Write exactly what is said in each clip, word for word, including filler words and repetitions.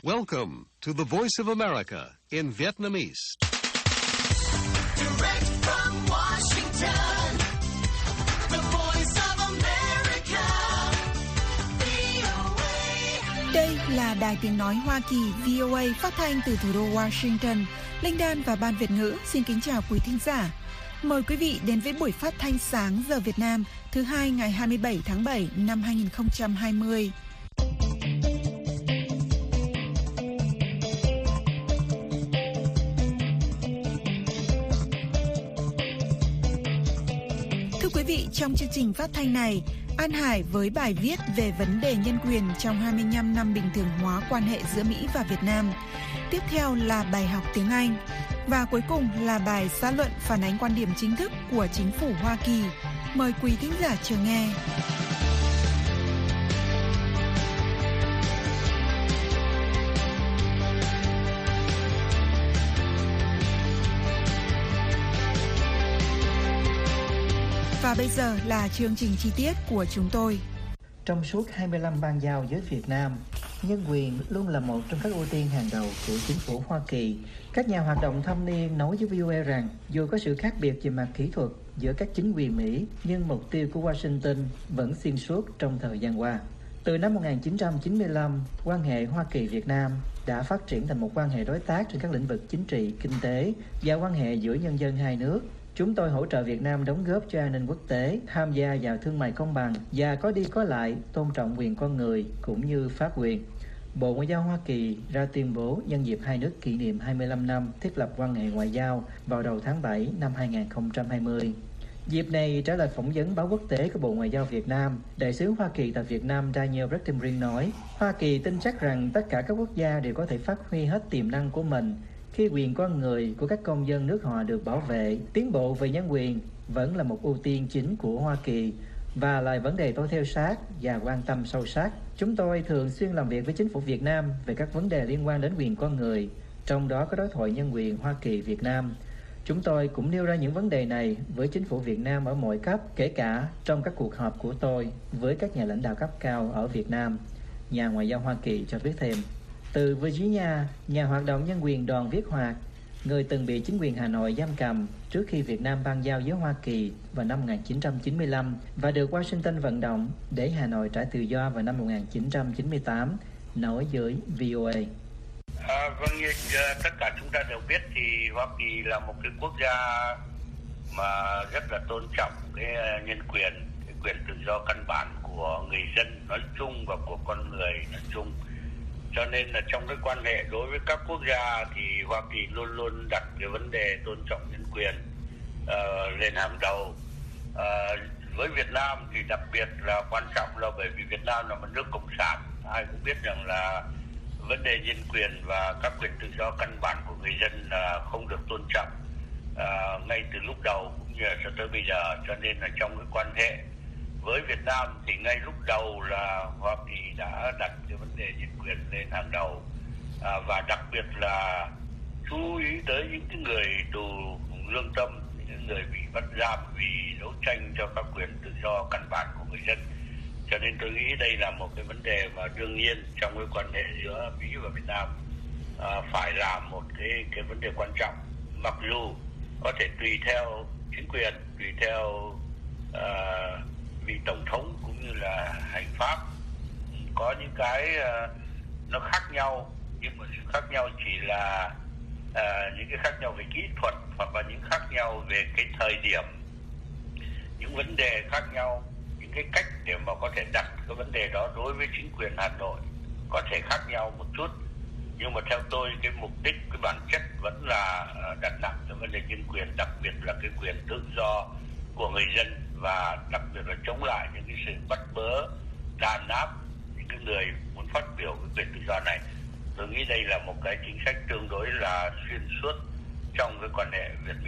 Welcome to the Voice of America in Vietnamese. Direct from Washington, the Voice of America, vê o a. Đây là Đài Tiếng Nói Hoa Kỳ vê o a phát thanh từ thủ đô Washington. Linh Đan và Ban Việt ngữ xin kính chào quý thính giả. Mời quý vị đến với buổi phát thanh sáng giờ Việt Nam thứ hai ngày hai mươi bảy tháng bảy năm hai nghìn không trăm hai mươi. Thưa quý vị, trong chương trình phát thanh này, An Hải với bài viết về vấn đề nhân quyền trong hai mươi lăm năm bình thường hóa quan hệ giữa Mỹ và Việt Nam. Tiếp theo là bài học tiếng Anh. Và cuối cùng là bài xã luận phản ánh quan điểm chính thức của chính phủ Hoa Kỳ. Mời quý thính giả chờ nghe. Và bây giờ là chương trình chi tiết của chúng tôi. Trong suốt hai mươi lăm bang giao với Việt Nam, nhân quyền luôn là một trong các ưu tiên hàng đầu của chính phủ Hoa Kỳ. Các nhà hoạt động thâm niên nói với vê o a rằng dù có sự khác biệt về mặt kỹ thuật giữa các chính quyền Mỹ, nhưng mục tiêu của Washington vẫn xuyên suốt trong thời gian qua. Từ năm một nghìn chín trăm chín mươi lăm, quan hệ Hoa Kỳ-Việt Nam đã phát triển thành một quan hệ đối tác trên các lĩnh vực chính trị, kinh tế và quan hệ giữa nhân dân hai nước. Chúng tôi hỗ trợ Việt Nam đóng góp cho an ninh quốc tế, tham gia vào thương mại công bằng và có đi có lại, tôn trọng quyền con người cũng như pháp quyền. Bộ Ngoại giao Hoa Kỳ ra tuyên bố nhân dịp hai nước kỷ niệm hai mươi lăm năm thiết lập quan hệ ngoại giao vào đầu tháng bảy năm hai nghìn không trăm hai mươi. Dịp này, trả lời phỏng vấn báo quốc tế của Bộ Ngoại giao Việt Nam, Đại sứ Hoa Kỳ tại Việt Nam Daniel Rottenbrink nói, Hoa Kỳ tin chắc rằng tất cả các quốc gia đều có thể phát huy hết tiềm năng của mình khi quyền con người của các công dân nước họ được bảo vệ. Tiến bộ về nhân quyền vẫn là một ưu tiên chính của Hoa Kỳ và là vấn đề tôi theo sát và quan tâm sâu sắc. Chúng tôi thường xuyên làm việc với chính phủ Việt Nam về các vấn đề liên quan đến quyền con người, trong đó có đối thoại nhân quyền Hoa Kỳ-Việt Nam. Chúng tôi cũng nêu ra những vấn đề này với chính phủ Việt Nam ở mọi cấp, kể cả trong các cuộc họp của tôi với các nhà lãnh đạo cấp cao ở Việt Nam. Nhà ngoại giao Hoa Kỳ cho biết thêm. Từ Virginia, nhà hoạt động nhân quyền Đoàn Viết Hoạt, người từng bị chính quyền Hà Nội giam cầm trước khi Việt Nam ban giao với Hoa Kỳ vào năm một nghìn chín trăm chín mươi lăm và được Washington vận động để Hà Nội trả tự do vào năm một nghìn chín trăm chín mươi tám, nói với vê o a. À, vâng, như tất cả chúng ta đều biết thì Hoa Kỳ là một cái quốc gia mà rất là tôn trọng cái nhân quyền, cái quyền tự do căn bản của người dân nói chung và của con người nói chung. Cho nên là trong cái quan hệ đối với các quốc gia thì Hoa Kỳ luôn luôn đặt cái vấn đề tôn trọng nhân quyền uh, lên hàng đầu. Uh, với Việt Nam thì đặc biệt là quan trọng là bởi vì Việt Nam là một nước cộng sản. Ai cũng biết rằng là vấn đề nhân quyền và các quyền tự do căn bản của người dân là không được tôn trọng uh, ngay từ lúc đầu cũng như là cho tới bây giờ. Cho nên là trong cái quan hệ với Việt Nam thì ngay lúc đầu là Hoa Kỳ đã đặt cái vấn đề nhân quyền lên hàng đầu, à, và đặc biệt là chú ý tới những cái người tù lương tâm, những người bị bắt giam vì đấu tranh cho các quyền tự do căn bản của người dân. Cho nên tôi nghĩ đây là một cái vấn đề mà đương nhiên trong cái quan hệ giữa Mỹ và Việt Nam à, phải là một cái cái vấn đề quan trọng, mặc dù có thể tùy theo chính quyền, tùy theo à, vị tổng thống cũng như là hành pháp có những cái uh, nó khác nhau, nhưng mà sự khác nhau chỉ là uh, những cái khác nhau về kỹ thuật hoặc là những khác nhau về cái thời điểm, những vấn đề khác nhau, những cái cách để mà có thể đặt cái vấn đề đó đối với chính quyền Hà Nội có thể khác nhau một chút, nhưng mà theo tôi cái mục đích, cái bản chất vẫn là uh, đặt nặng cái vấn đề nhân quyền, đặc biệt là cái quyền tự do của người dân và đặc biệt là chống lại những cái sự bắt bớ, đàn áp những cái người muốn phát biểu cái quyền tự do này. Tôi nghĩ đây là một cái chính sách tương đối là xuyên suốt trong cái quan hệ Việt-Mỹ.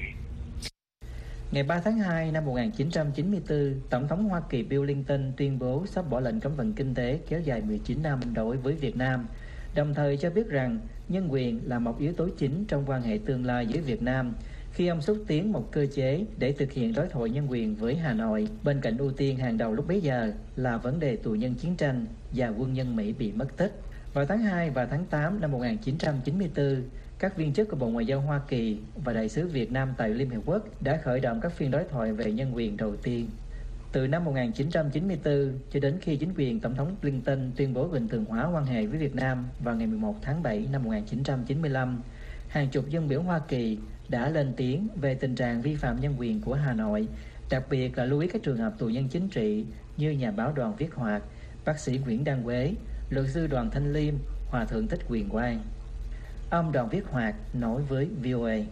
Ngày ba tháng hai năm một nghìn chín trăm chín mươi tư, Tổng thống Hoa Kỳ Bill Clinton tuyên bố sắp bỏ lệnh cấm vận kinh tế kéo dài mười chín năm đối với Việt Nam, đồng thời cho biết rằng nhân quyền là một yếu tố chính trong quan hệ tương lai với Việt Nam, khi ông xúc tiến một cơ chế để thực hiện đối thoại nhân quyền với Hà Nội, bên cạnh ưu tiên hàng đầu lúc bấy giờ là vấn đề tù nhân chiến tranh và quân nhân Mỹ bị mất tích. Vào tháng hai và tháng tám năm một nghìn chín trăm chín mươi tư, các viên chức của Bộ Ngoại giao Hoa Kỳ và Đại sứ Việt Nam tại Liên Hiệp Quốc đã khởi động các phiên đối thoại về nhân quyền đầu tiên. Từ năm một nghìn chín trăm chín mươi tư cho đến khi chính quyền Tổng thống Clinton tuyên bố bình thường hóa quan hệ với Việt Nam vào ngày mười một tháng bảy năm một nghìn chín trăm chín mươi lăm, hàng chục dân biểu Hoa Kỳ đã lên tiếng về tình trạng vi phạm nhân quyền của Hà Nội, đặc biệt là lưu ý các trường hợp tù nhân chính trị như nhà báo Đoàn Viết Hoạt, bác sĩ Nguyễn Đăng Quế, luật sư Đoàn Thanh Liêm, Hòa thượng Thích Quyền Quang. Ông Đoàn Viết Hoạt nói với vê o a.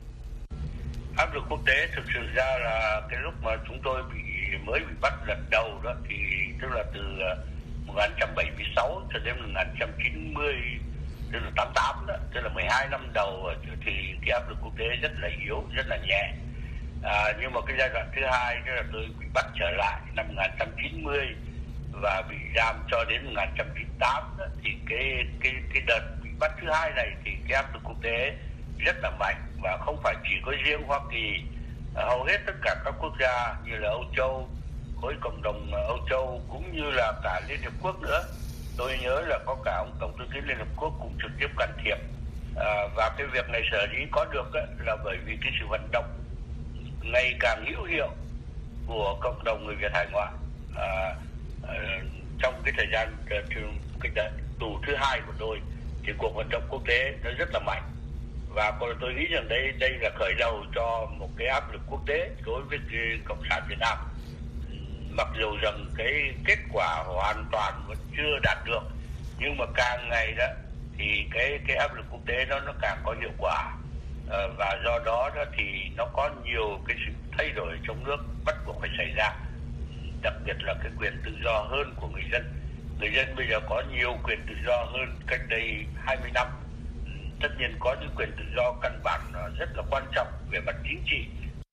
Áp lực quốc tế thực sự ra là cái lúc mà chúng tôi bị mới bị bắt lần đầu đó thì tức là từ một nghìn chín trăm bảy mươi sáu cho đến một nghìn chín trăm chín mươi, tức là tám mươi tám đó, tức là mười hai năm đầu thì cái áp lực quốc tế rất là yếu, rất là nhẹ. À, nhưng mà cái giai đoạn thứ hai tức là tôi bị bắt trở lại năm một nghìn chín trăm chín mươi và bị giam cho đến một nghìn chín trăm chín mươi tám đó, thì cái cái cái đợt bị bắt thứ hai này thì cái áp lực quốc tế rất là mạnh, và không phải chỉ có riêng Hoa Kỳ, hầu hết tất cả các quốc gia như là Âu Châu, khối cộng đồng Âu Châu cũng như là cả Liên Hiệp Quốc nữa. Tôi nhớ là có cả ông Tổng thư ký Liên Hợp Quốc cũng trực tiếp can thiệp, à, và cái việc này sở dĩ có được ấy, là bởi vì cái sự vận động ngày càng hữu hiệu của cộng đồng người Việt hải ngoại. À, à, trong cái thời gian cái tù thứ hai của tôi thì cuộc vận động quốc tế nó rất là mạnh, và tôi nghĩ rằng đây đây là khởi đầu cho một cái áp lực quốc tế đối với Cộng sản Việt Nam. Mặc dù rằng cái kết quả hoàn toàn vẫn chưa đạt được, nhưng mà càng ngày đó thì cái cái áp lực quốc tế nó nó càng có hiệu quả, à, và do đó đó thì nó có nhiều cái sự thay đổi trong nước bắt buộc phải xảy ra, đặc biệt là cái quyền tự do hơn của người dân. Người dân bây giờ có nhiều quyền tự do hơn cách đây hai mươi năm. Tất nhiên có những quyền tự do căn bản rất là quan trọng về mặt chính trị.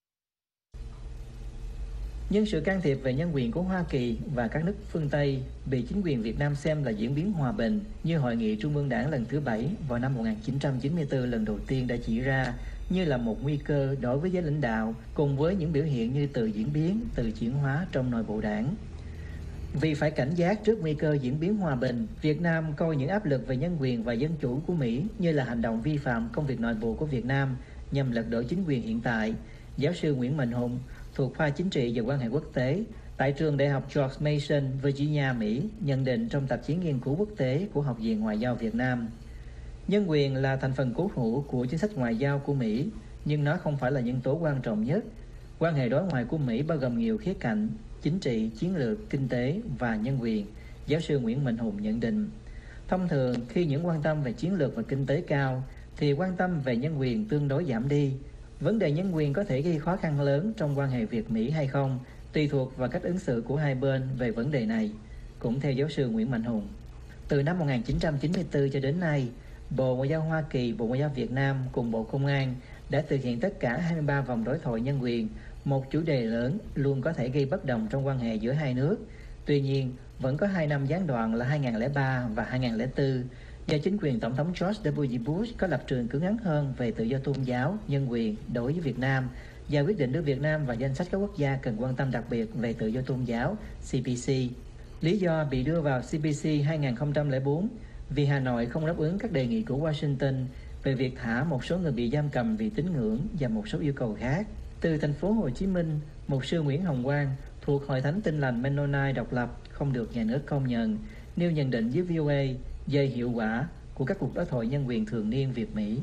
Nhưng sự can thiệp về nhân quyền của Hoa Kỳ và các nước phương Tây bị chính quyền Việt Nam xem là diễn biến hòa bình, như Hội nghị Trung ương Đảng lần thứ bảy vào năm một nghìn chín trăm chín mươi tư lần đầu tiên đã chỉ ra, như là một nguy cơ đối với giới lãnh đạo, cùng với những biểu hiện như tự diễn biến, tự chuyển hóa trong nội bộ đảng. Vì phải cảnh giác trước nguy cơ diễn biến hòa bình, Việt Nam coi những áp lực về nhân quyền và dân chủ của Mỹ như là hành động vi phạm công việc nội bộ của Việt Nam nhằm lật đổ chính quyền hiện tại. Giáo sư Nguyễn Mạnh Hùng thuộc khoa chính trị và quan hệ quốc tế tại trường Đại học George Mason, Virginia, Mỹ, nhận định trong tạp chí nghiên cứu quốc tế của Học viện Ngoại giao Việt Nam. Nhân quyền là thành phần cố hữu của chính sách ngoại giao của Mỹ, nhưng nó không phải là nhân tố quan trọng nhất. Quan hệ đối ngoại của Mỹ bao gồm nhiều khía cạnh: chính trị, chiến lược, kinh tế và nhân quyền. Giáo sư Nguyễn Mạnh Hùng nhận định, thông thường khi những quan tâm về chiến lược và kinh tế cao, thì quan tâm về nhân quyền tương đối giảm đi. Vấn đề nhân quyền có thể gây khó khăn lớn trong quan hệ Việt-Mỹ hay không, tùy thuộc vào cách ứng xử của hai bên về vấn đề này. Cũng theo giáo sư Nguyễn Mạnh Hùng, từ năm một nghìn chín trăm chín mươi tư cho đến nay, Bộ Ngoại giao Hoa Kỳ, Bộ Ngoại giao Việt Nam cùng Bộ Công an đã thực hiện tất cả hai mươi ba vòng đối thoại nhân quyền, một chủ đề lớn luôn có thể gây bất đồng trong quan hệ giữa hai nước. Tuy nhiên, vẫn có hai năm gián đoạn là hai nghìn không trăm lẻ ba và hai nghìn không trăm lẻ bốn, do chính quyền Tổng thống George W. Bush có lập trường cứng rắn hơn về tự do tôn giáo, nhân quyền đối với Việt Nam và quyết định đưa Việt Nam vào danh sách các quốc gia cần quan tâm đặc biệt về tự do tôn giáo C P C. Lý do bị đưa vào C P C hai nghìn không trăm lẻ bốn vì Hà Nội không đáp ứng các đề nghị của Washington về việc thả một số người bị giam cầm vì tín ngưỡng và một số yêu cầu khác. Từ thành phố Hồ Chí Minh, mục sư Nguyễn Hồng Quang thuộc Hội Thánh Tin Lành Mennonite độc lập không được nhà nước công nhận, nêu nhận định với vê o a về hiệu quả của các cuộc đối thoại nhân quyền thường niên Việt-Mỹ.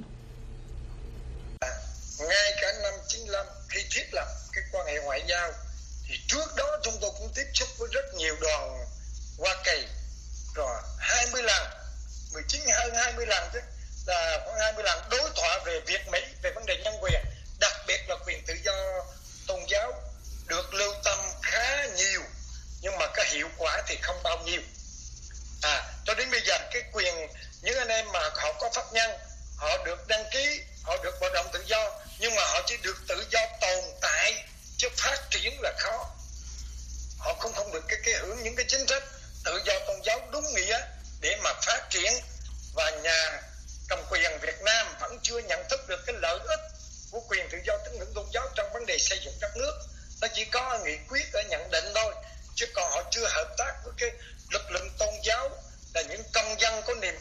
Ngay cả năm chín mươi lăm khi thiết lập cái quan hệ ngoại giao thì trước đó chúng tôi cũng tiếp xúc với rất nhiều đoàn Hoa Kỳ, rồi hai mươi lần, mười chín hơn hai mươi lần chứ, là khoảng hai mươi lần đối thoại về Việt-Mỹ về vấn đề nhân quyền, đặc biệt là quyền tự do tôn giáo được lưu tâm khá nhiều, nhưng mà cái hiệu quả thì không bao nhiêu. À, cho đến bây giờ cái quyền những anh em mà họ có pháp nhân, họ được đăng ký, họ được vận động tự do, nhưng mà họ chỉ được tự do tồn tại chứ phát triển là khó. Họ không không được cái cái hưởng những cái chính sách tự do tôn giáo đúng nghĩa để mà phát triển, và nhà cầm quyền Việt Nam vẫn chưa nhận thức được cái lợi ích của quyền tự do tín ngưỡng tôn giáo trong vấn đề xây dựng đất nước. Nó chỉ có nghị quyết ở nhận định thôi, chứ còn họ chưa hợp tác với cái lực lượng tôn giáo là những công dân có niềm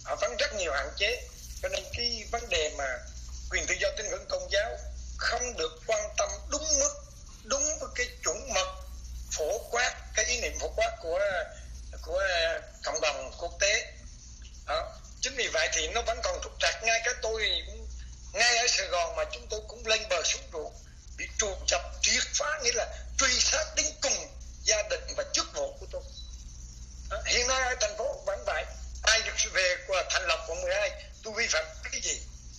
họ vẫn rất nhiều hạn chế. Cho nên cái vấn đề mà quyền tự do tín ngưỡng tôn giáo không được quan tâm đúng mức, đúng với cái chuẩn mực phổ quát, cái ý niệm phổ quát của của cộng đồng quốc tế. Đó. Chính vì vậy thì nó vẫn còn trục trặc. Ngay cả tôi cũng, ngay ở Sài Gòn mà chúng tôi cũng lên bờ xuống ruộng, bị trục chập triệt phá, nghĩa là truy sát đến cùng gia đình và chức vụ của tôi. Đó. Hiện nay ở thành phố vẫn vậy. Ai được về qua thành lập quận mười hai, tôi vi phạm cái gì?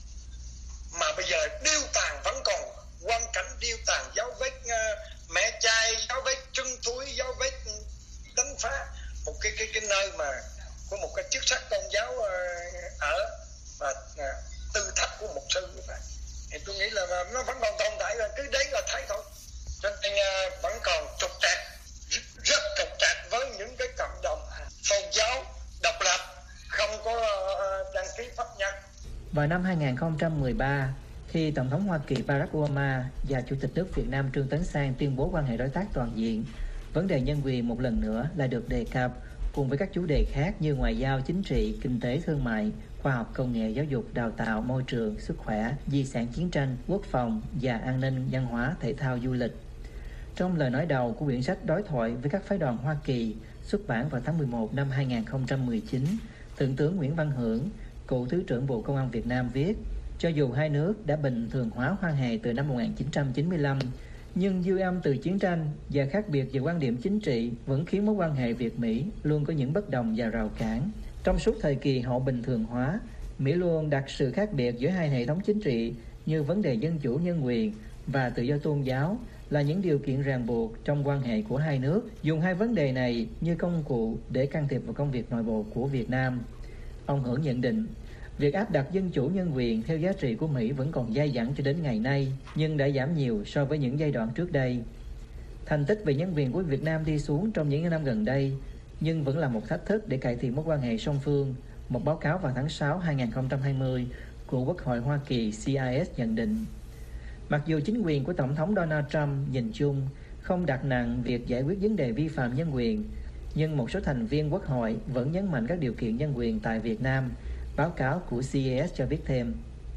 Mà bây giờ điêu tàn vẫn còn quan cảnh điêu tàn, dấu vết uh, mẹ trai, dấu vết trưng túi, dấu vết đánh phá một cái cái cái nơi mà có một cái chức sắc tôn giáo uh, ở và uh, tư thất của mục sư như vậy. Thì tôi nghĩ là nó vẫn còn tồn tại, là cứ đấy là thấy thôi. Cho nên uh, vẫn còn trục trặc, rất trục trặc với những cái cộng đồng tôn giáo độc lập không có uh, đăng ký pháp nhân. Vào năm hai không một ba, khi Tổng thống Hoa Kỳ Barack Obama và Chủ tịch nước Việt Nam Trương Tấn Sang tuyên bố quan hệ đối tác toàn diện, vấn đề nhân quyền một lần nữa lại được đề cập cùng với các chủ đề khác như ngoại giao, chính trị, kinh tế, thương mại, khoa học, công nghệ, giáo dục, đào tạo, môi trường, sức khỏe, di sản chiến tranh, quốc phòng và an ninh, văn hóa, thể thao, du lịch. Trong lời nói đầu của quyển sách Đối thoại với các phái đoàn Hoa Kỳ xuất bản vào tháng mười một năm hai không một chín, Thượng tướng Nguyễn Văn Hưởng, cựu Thứ trưởng Bộ Công an Việt Nam viết: cho dù hai nước đã bình thường hóa quan hệ từ năm một nghìn chín trăm chín mươi lăm, nhưng dư âm từ chiến tranh và khác biệt về quan điểm chính trị vẫn khiến mối quan hệ Việt-Mỹ luôn có những bất đồng và rào cản. Trong suốt thời kỳ hậu bình thường hóa, Mỹ luôn đặt sự khác biệt giữa hai hệ thống chính trị như vấn đề dân chủ, nhân quyền và tự do tôn giáo là những điều kiện ràng buộc trong quan hệ của hai nước, dùng hai vấn đề này như công cụ để can thiệp vào công việc nội bộ của Việt Nam. Ông Hưởng nhận định, việc áp đặt dân chủ nhân quyền theo giá trị của Mỹ vẫn còn dai dẳng cho đến ngày nay, nhưng đã giảm nhiều so với những giai đoạn trước đây. Thành tích về nhân quyền của Việt Nam đi xuống trong những năm gần đây, nhưng vẫn là một thách thức để cải thiện mối quan hệ song phương. Một báo cáo vào tháng sáu năm hai không hai không của Quốc hội Hoa Kỳ C I S nhận định, mặc dù chính quyền của Tổng thống Donald Trump nhìn chung không đặt nặng việc giải quyết vấn đề vi phạm nhân quyền, nhưng một số thành viên Quốc hội vẫn nhấn mạnh các điều kiện nhân quyền tại Việt Nam. Báo cáo của C I S cho biết thêm.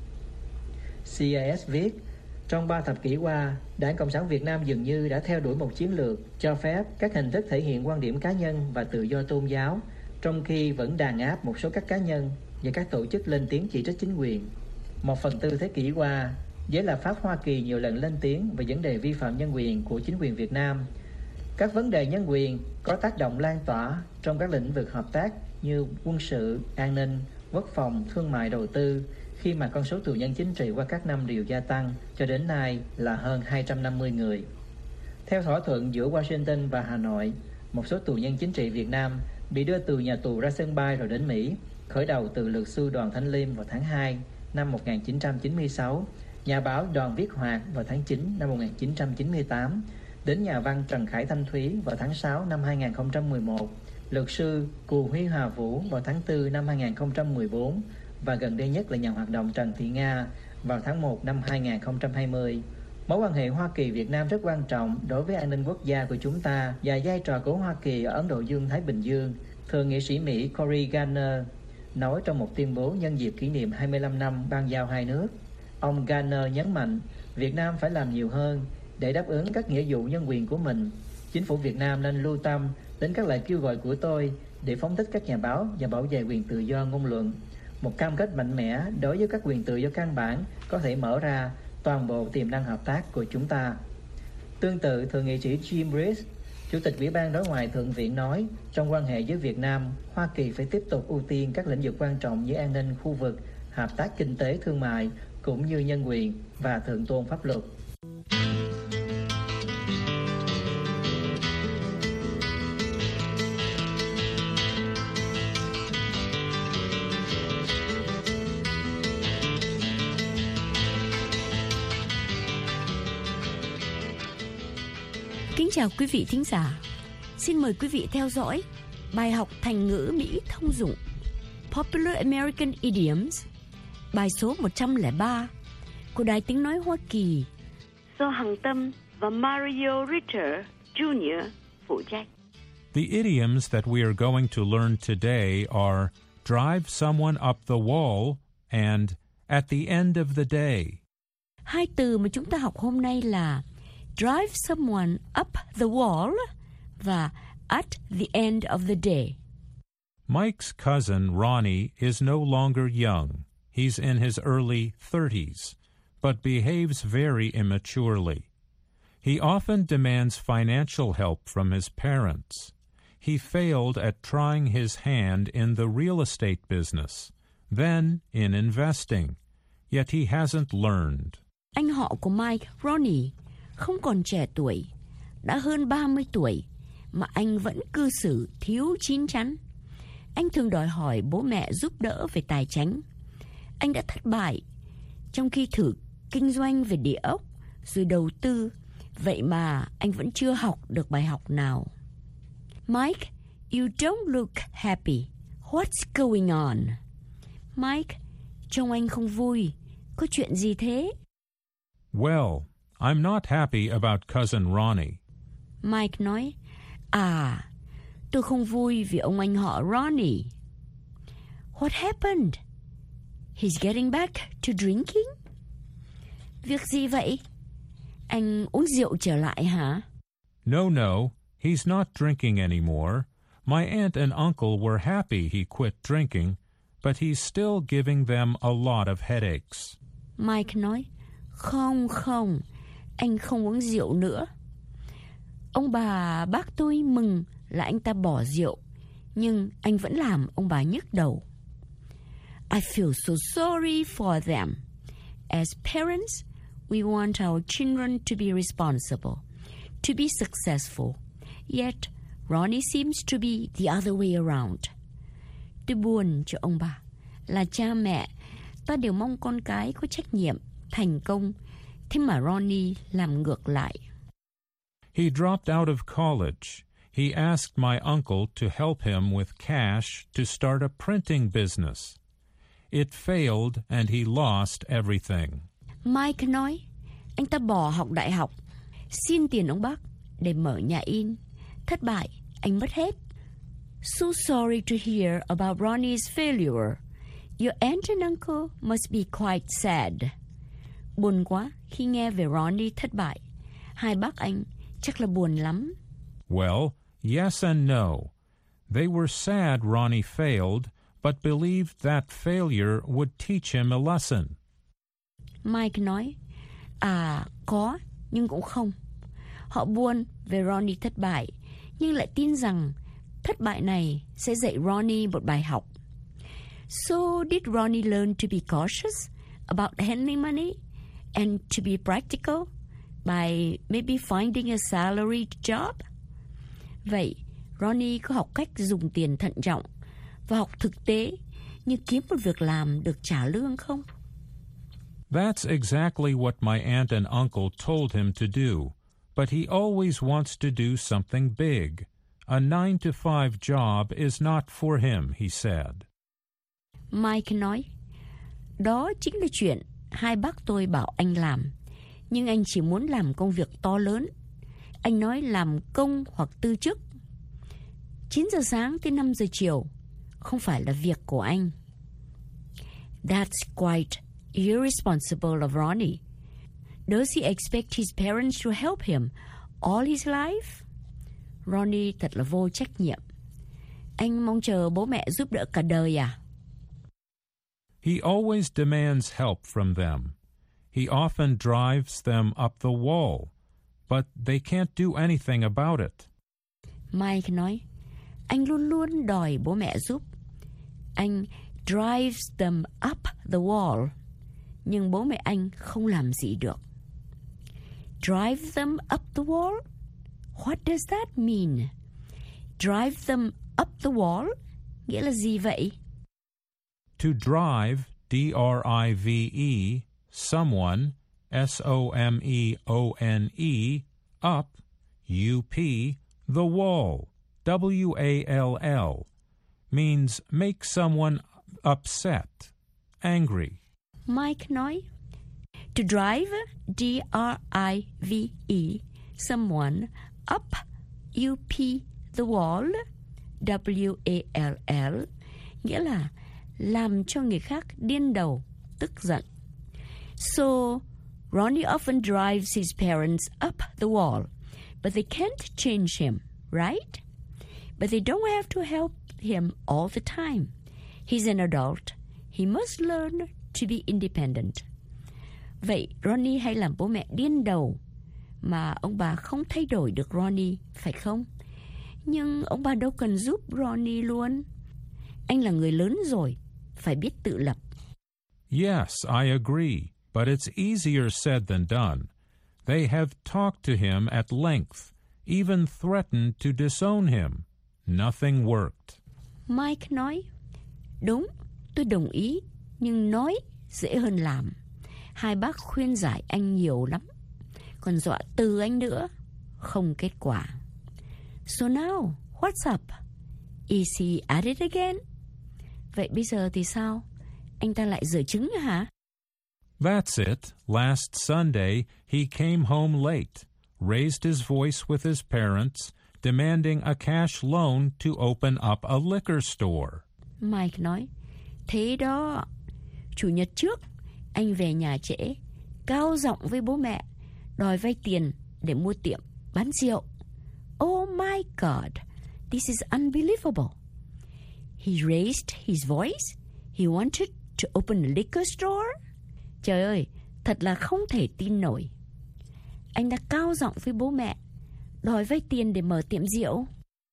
C I S viết, trong ba thập kỷ qua, Đảng Cộng sản Việt Nam dường như đã theo đuổi một chiến lược cho phép các hình thức thể hiện quan điểm cá nhân và tự do tôn giáo, trong khi vẫn đàn áp một số các cá nhân và các tổ chức lên tiếng chỉ trích chính quyền. Một phần tư thế kỷ qua, giới lập pháp Hoa Kỳ nhiều lần lên tiếng về vấn đề vi phạm nhân quyền của chính quyền Việt Nam. Các vấn đề nhân quyền có tác động lan tỏa trong các lĩnh vực hợp tác như quân sự, an ninh, quốc phòng, thương mại, đầu tư, khi mà con số tù nhân chính trị qua các năm đều gia tăng, cho đến nay là hơn hai trăm năm mươi người. Theo thỏa thuận giữa Washington và Hà Nội, một số tù nhân chính trị Việt Nam bị đưa từ nhà tù ra sân bay rồi đến Mỹ, khởi đầu từ luật sư Đoàn Thanh Liêm vào tháng hai năm một nghìn chín trăm chín mươi sáu, nhà báo Đoàn Viết Hoạt vào tháng chín năm một nghìn chín trăm chín mươi tám, đến nhà văn Trần Khải Thanh Thúy vào tháng sáu năm hai nghìn không trăm mười một, luật sư Cù Huy Hà Vũ vào tháng tư năm hai nghìn không trăm mười bốn và gần đây nhất là nhà hoạt động Trần Thị Nga vào tháng một năm hai nghìn không trăm hai mươi. Mối quan hệ Hoa Kỳ-Việt Nam rất quan trọng đối với an ninh quốc gia của chúng ta và vai trò của Hoa Kỳ ở Ấn Độ Dương-Thái Bình Dương, Thượng nghị sĩ Mỹ Cory Garner nói trong một tuyên bố nhân dịp kỷ niệm hai mươi lăm năm ban giao hai nước. Ông Garner nhấn mạnh Việt Nam phải làm nhiều hơn để đáp ứng các nghĩa vụ nhân quyền của mình. Chính phủ Việt Nam nên lưu tâm đến các lời kêu gọi của tôi để phóng thích các nhà báo và bảo vệ quyền tự do ngôn luận. Một cam kết mạnh mẽ đối với các quyền tự do căn bản có thể mở ra toàn bộ tiềm năng hợp tác của chúng ta. Tương tự, Thượng nghị sĩ Jim Reed, Chủ tịch Ủy ban Đối ngoại Thượng viện nói, trong quan hệ với Việt Nam, Hoa Kỳ phải tiếp tục ưu tiên các lĩnh vực quan trọng như an ninh khu vực, hợp tác kinh tế thương mại, cũng như nhân quyền và thượng tôn pháp luật. Kính chào quý vị thính giả. Xin mời quý vị theo dõi bài học thành ngữ Mỹ thông dụng Popular American Idioms, bài số một trăm lẻ ba của Đài Tiếng Nói Hoa Kỳ do Hằng Tâm và Mario Ritter Junior phụ trách. The idioms that we are going to learn today are drive someone up the wall, and at the end of the day. Hai từ mà chúng ta học hôm nay là drive someone up the wall và at the end of the day. Mike's cousin Ronnie is no longer young. He's in his early thirties, but behaves very immaturely. He often demands financial help from his parents. He failed at trying his hand in the real estate business, then in investing, yet he hasn't learned. Anh họ của Mike, Ronnie, không còn trẻ tuổi, đã hơn ba mươi tuổi, mà anh vẫn cư xử thiếu chín chắn. Anh thường đòi hỏi bố mẹ giúp đỡ về tài chính. Anh đã thất bại trong khi thử kinh doanh về địa ốc, rồi đầu tư, vậy mà anh vẫn chưa học được bài học nào. Mike, you don't look happy. What's going on? Mike, trông anh không vui. Có chuyện gì thế? Well, I'm not happy about cousin Ronnie. Mike nói, à, tôi không vui vì ông anh họ Ronnie. What happened? He's getting back to drinking? Việc gì vậy? Anh uống rượu trở lại hả? No, no, he's not drinking anymore. My aunt and uncle were happy he quit drinking, but he's still giving them a lot of headaches. Mike nói, không, không, anh không uống rượu nữa. Ông bà bác tôi mừng là anh ta bỏ rượu, nhưng anh vẫn làm ông bà nhức đầu. I feel so sorry for them. As parents, we want our children to be responsible, to be successful. Yet, Ronnie seems to be the other way around. Tôi buồn cho ông bà. Là cha mẹ, ta đều mong con cái có trách nhiệm, thành công. Thế mà Ronnie làm ngược lại. He dropped out of college. He asked my uncle to help him with cash to start a printing business. It failed and he lost everything. Mike nói, anh ta bỏ học đại học, xin tiền ông bác để mở nhà in. Thất bại, anh mất hết. So sorry to hear about Ronnie's failure. Your aunt and uncle must be quite sad. Buồn quá khi nghe về Ronnie thất bại. Hai bác anh chắc là buồn lắm. Well, yes and no. They were sad Ronnie failed, but believed that failure would teach him a lesson. Mike nói, à, có, nhưng cũng không. Họ buồn về Ronnie thất bại, nhưng lại tin rằng thất bại này sẽ dạy Ronnie một bài học. So did Ronnie learn to be cautious about handling money and to be practical by maybe finding a salaried job? Vậy, Ronnie có học cách dùng tiền thận trọng và học thực tế như kiếm một việc làm được trả lương không? That's exactly what my aunt and uncle told him to do, but he always wants to do something big. A nine to five job is not for him, he said. Mike nói, đó chính là chuyện hai bác tôi bảo anh làm, nhưng anh chỉ muốn làm công việc to lớn. Anh nói làm công hoặc tư chức. chín giờ sáng tới năm giờ chiều không phải là việc của anh. That's quite irresponsible of Ronnie. Does he expect his parents to help him all his life? Ronnie thật là vô trách nhiệm. Anh mong chờ bố mẹ giúp đỡ cả đời à? He always demands help from them. He often drives them up the wall, but they can't do anything about it. Mike nói, anh luôn luôn đòi bố mẹ giúp. Anh drives them up the wall, nhưng bố mẹ anh không làm gì được. Drive them up the wall? What does that mean? Drive them up the wall? Nghĩa là gì vậy? To drive, D R I V E, someone, S O M E O N E, up, U P, the wall, W A L L, means make someone upset, angry. Mike nói, to drive, D R I V E, someone, up, U P, the wall, W A L L, nghĩa là làm cho người khác điên đầu, tức giận. So, Ronnie often drives his parents up the wall, but they can't change him, right? But they don't have to help him all the time. He's an adult. He must learn to be independent. Vậy Ronnie hay làm bố mẹ điên đầu mà ông bà không thay đổi được Ronnie, phải không? Nhưng ông bà đâu cần giúp Ronnie luôn. Anh là người lớn rồi, phải biết tự lập. Yes, I agree, but it's easier said than done. They have talked to him at length, even threatened to disown him. Nothing worked. Mike nói, đúng, tôi đồng ý, nhưng nói dễ hơn làm. Hai bác khuyên giải anh nhiều lắm, còn dọa từ anh nữa, không kết quả. So now, what's up? Is he at it again? Vậy bây giờ thì sao? Anh ta lại giở trứng hả? That's it. Last Sunday, he came home late, raised his voice with his parents, demanding a cash loan to open up a liquor store. Mike nói, thế đó, Chủ nhật trước, anh về nhà trễ, cao giọng với bố mẹ, đòi vay tiền để mua tiệm bán rượu. Oh my God, this is unbelievable. He raised his voice. He wanted to open a liquor store. Trời ơi, thật là không thể tin nổi. Anh đã cao giọng với bố mẹ, đòi vay tiền để mở tiệm rượu.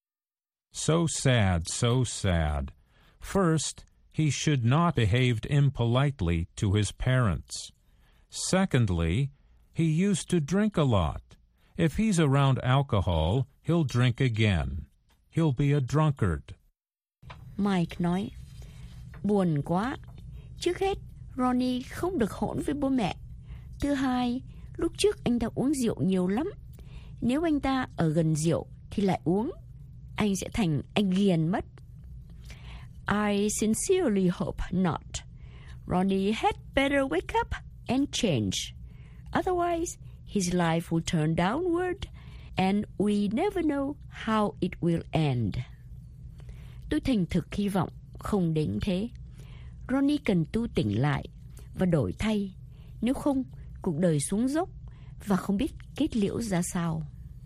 So sad, so sad. First, he should not have behaved impolitely to his parents. Secondly, he used to drink a lot. If he's around alcohol, he'll drink again. He'll be a drunkard. Mike nói, buồn quá. Trước hết, Ronnie không được hỗn với bố mẹ. Thứ hai, lúc trước anh ta uống rượu nhiều lắm. Nếu anh ta ở gần rượu thì lại uống, anh sẽ thành anh ghiền mất. I sincerely hope not. Ronnie had better wake up and change. Otherwise, his life will turn downward and we never know how it will end. Tôi thành thực hy vọng không đến thế. Ronnie cần tu tỉnh lại và đổi thay. Nếu không, cuộc đời xuống dốc và không biết kết liễu ra sao.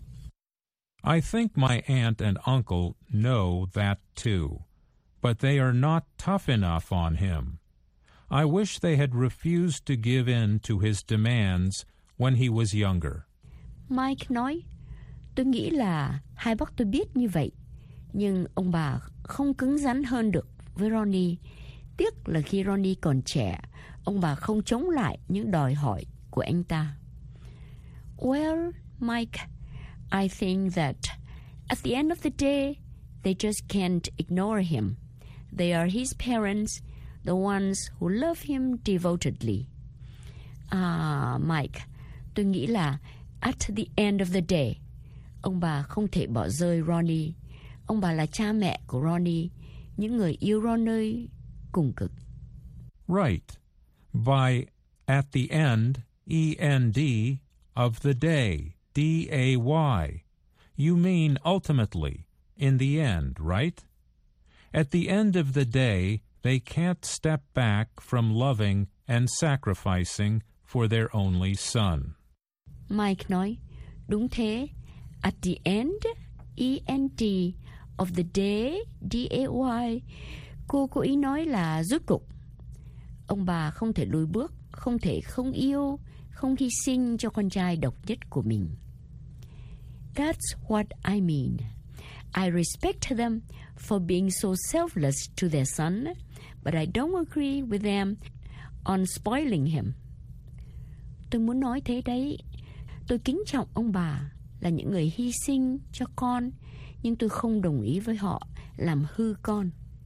I think my aunt and uncle know that too, but they are not tough enough on him. I wish they had refused to give in to his demands when he was younger. Mike nói, tôi nghĩ là hai bác tôi biết như vậy, nhưng ông bà không cứng rắn hơn được với Ronnie. Tiếc là khi Ronnie còn trẻ, ông bà không chống lại những đòi hỏi của anh ta. Well, Mike, I think that at the end of the day, they just can't ignore him. They are his parents, the ones who love him devotedly. À, Mike, tôi nghĩ là at the end of the day, ông bà không thể bỏ rơi Ronnie. Ông bà là cha mẹ của Ronnie, những người yêu Ronnie cùng cực. Right. By at the end, E N D, of the day, D A Y, you mean ultimately, in the end, right? At the end of the day, they can't step back from loving and sacrificing for their only son. Mike nói, đúng thế. At the end, E N D, of the day, D A Y, cô có ý nói là rốt cục. Ông bà không thể lùi bước, không thể không yêu, không hy sinh cho con trai độc nhất của mình. That's what I mean. I respect them for being so selfless to their son, but I don't agree with them on spoiling him. Tôi muốn nói thế đấy. Tôi kính trọng ông bà là những người hy sinh cho con, nhưng tôi không đồng ý với họ làm hư con.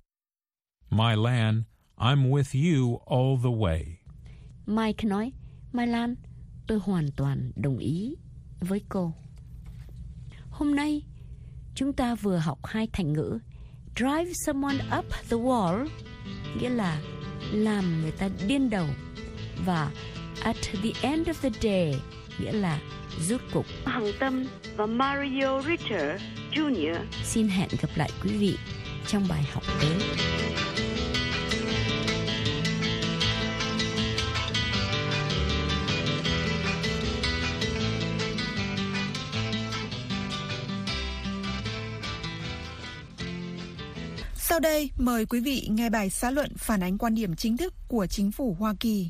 My Lan, I'm with you all the way. Mike nói, Mai Lan, tôi hoàn toàn đồng ý với cô. Hôm nay, chúng ta vừa học hai thành ngữ drive someone up the wall, nghĩa là làm người ta điên đầu, và at the end of the day, nghĩa là rốt cục. Hằng Tâm và Mario Richter Junior xin hẹn gặp lại quý vị trong bài học tới. Sau đây, mời quý vị nghe bài xã luận phản ánh quan điểm chính thức của chính phủ Hoa Kỳ.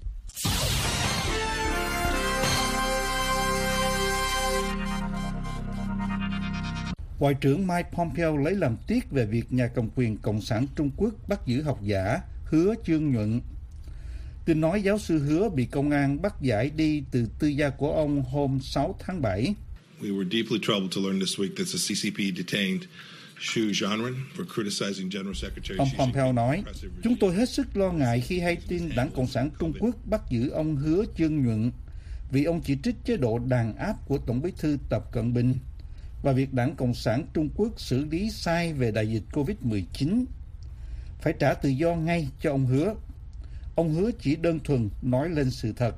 Ngoại trưởng Mike Pompeo lấy làm tiếc về việc nhà cầm quyền Cộng sản Trung Quốc bắt giữ học giả Hứa Chương Nhuận. Tin nói giáo sư Hứa bị công an bắt giải đi từ tư gia của ông hôm sáu tháng bảy. We were deeply troubled to learn this week that the C C P detained Xu Zhanren for criticizing General Secretary. Ông Pompeo nói, chúng tôi hết sức lo ngại khi hay tin Đảng Cộng sản Trung Quốc bắt giữ ông Hứa Chương Nhuận vì ông chỉ trích chế độ đàn áp của Tổng bí thư Tập Cận Bình và việc Đảng Cộng sản Trung Quốc xử lý sai về đại dịch covid mười chín. Phải trả tự do ngay cho ông Hứa. Ông Hứa chỉ đơn thuần nói lên sự thật.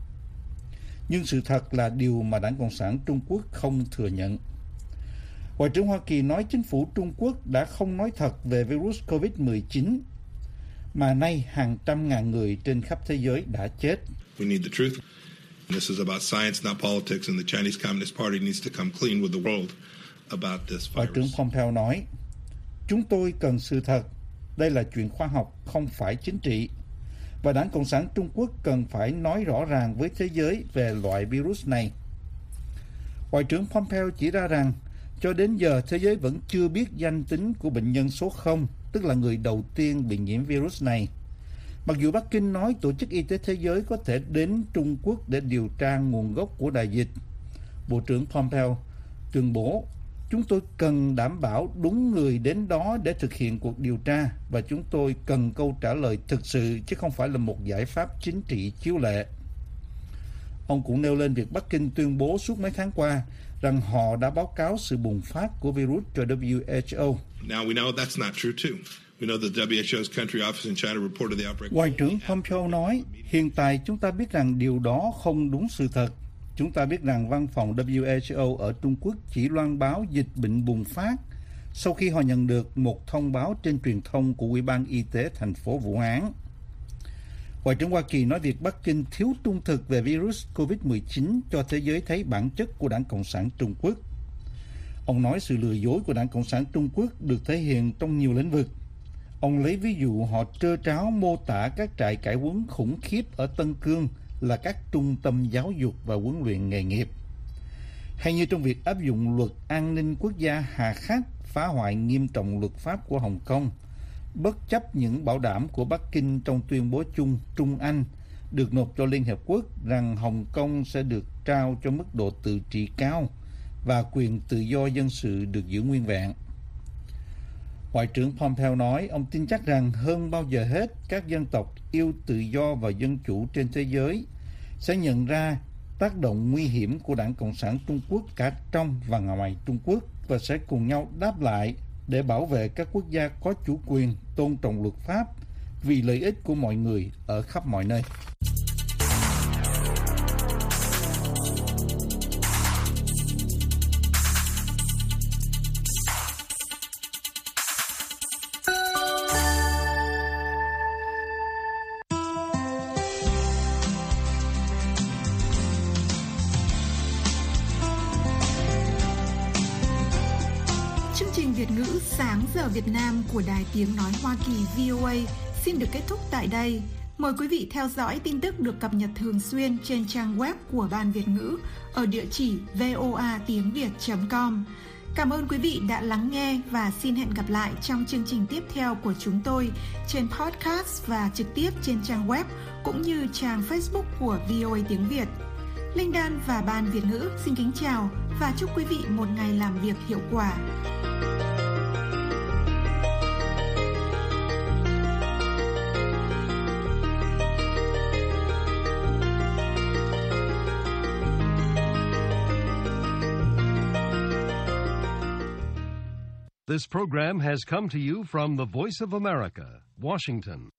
Nhưng sự thật là điều mà Đảng Cộng sản Trung Quốc không thừa nhận. Ngoại trưởng Hoa Kỳ nói chính phủ Trung Quốc đã không nói thật về virus covid mười chín, mà nay hàng trăm ngàn người trên khắp thế giới đã chết. We need the truth. This is about science, not politics, and the Chinese Communist Party needs to come clean with the world about this Ngoại trưởng virus. Pompeo nói, chúng tôi cần sự thật. Đây là chuyện khoa học, không phải chính trị. Và Đảng Cộng sản Trung Quốc cần phải nói rõ ràng với thế giới về loại virus này. Ngoại trưởng Pompeo chỉ ra rằng, cho đến giờ thế giới vẫn chưa biết danh tính của bệnh nhân số không, tức là người đầu tiên bị nhiễm virus này. Mặc dù Bắc Kinh nói Tổ chức Y tế Thế giới có thể đến Trung Quốc để điều tra nguồn gốc của đại dịch, Bộ trưởng Pompeo tuyên bố, chúng tôi cần đảm bảo đúng người đến đó để thực hiện cuộc điều tra và chúng tôi cần câu trả lời thực sự chứ không phải là một giải pháp chính trị chiếu lệ. Ông cũng nêu lên việc Bắc Kinh tuyên bố suốt mấy tháng qua rằng họ đã báo cáo sự bùng phát của virus cho W H O. Now we know that's not true too. We know the W H O's country office in China reported the outbreak. Ngoại trưởng Pompeo nói, hiện tại chúng ta biết rằng điều đó không đúng sự thật. Chúng ta biết rằng văn phòng W H O ở Trung Quốc chỉ loan báo dịch bệnh bùng phát sau khi họ nhận được một thông báo trên truyền thông của Ủy ban Y tế thành phố Vũ Hán. Ngoại trưởng Hoa Kỳ nói việc Bắc Kinh thiếu trung thực về virus covid mười chín cho thế giới thấy bản chất của Đảng Cộng sản Trung Quốc. Ông nói sự lừa dối của Đảng Cộng sản Trung Quốc được thể hiện trong nhiều lĩnh vực. Ông lấy ví dụ họ trơ tráo mô tả các trại cải huấn khủng khiếp ở Tân Cương là các trung tâm giáo dục và huấn luyện nghề nghiệp. Hay như trong việc áp dụng luật an ninh quốc gia hà khắc phá hoại nghiêm trọng luật pháp của Hồng Kông, bất chấp những bảo đảm của Bắc Kinh trong tuyên bố chung Trung Anh được nộp cho Liên Hiệp Quốc rằng Hồng Kông sẽ được trao cho mức độ tự trị cao và quyền tự do dân sự được giữ nguyên vẹn. Ngoại trưởng Pompeo nói ông tin chắc rằng hơn bao giờ hết các dân tộc yêu tự do và dân chủ trên thế giới sẽ nhận ra tác động nguy hiểm của Đảng Cộng sản Trung Quốc cả trong và ngoài Trung Quốc và sẽ cùng nhau đáp lại để bảo vệ các quốc gia có chủ quyền, tôn trọng luật pháp vì lợi ích của mọi người ở khắp mọi nơi. Việt ngữ Sáng giờ Việt Nam của Đài Tiếng Nói Hoa Kỳ V O A xin được kết thúc tại đây. Mời quý vị theo dõi tin tức được cập nhật thường xuyên trên trang web của Ban Việt ngữ ở địa chỉ voa tiếng việt chấm com. Cảm ơn quý vị đã lắng nghe và xin hẹn gặp lại trong chương trình tiếp theo của chúng tôi trên podcast và trực tiếp trên trang web cũng như trang Facebook của V O A Tiếng Việt. Linh Đan và Ban Việt ngữ xin kính chào và chúc quý vị một ngày làm việc hiệu quả. This program has come to you from the Voice of America, Washington.